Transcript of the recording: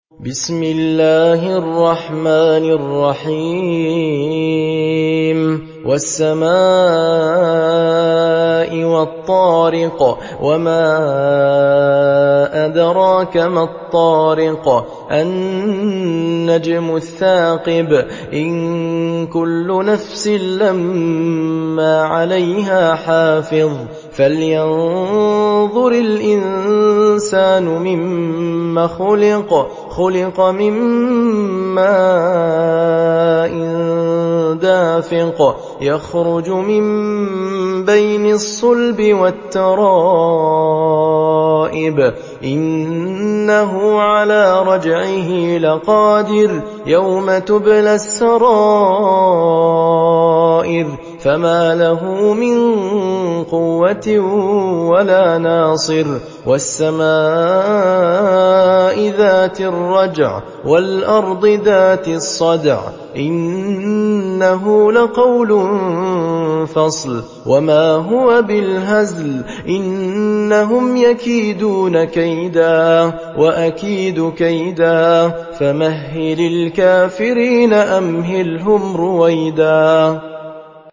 بسم الله الرحمن الرحيم والسماء والطارق وما أدراك ما الطارق النجم الثاقب إن كل نفس لما عليها حافظ فلينظر الإنسان مما خلق من ماء دافق يخرج من بين الصلب والترائب إنه على رجعه لقادر يوم تبلى السرائر فما له من قوة ولا ناصر والسماء ذات الرجع والأرض ذات الصدع إنه لقول فصل وما هو بالهزل إنهم يكيدون كيدا وأكيد كيدا فمهل الكافرين أمهلهم رويدا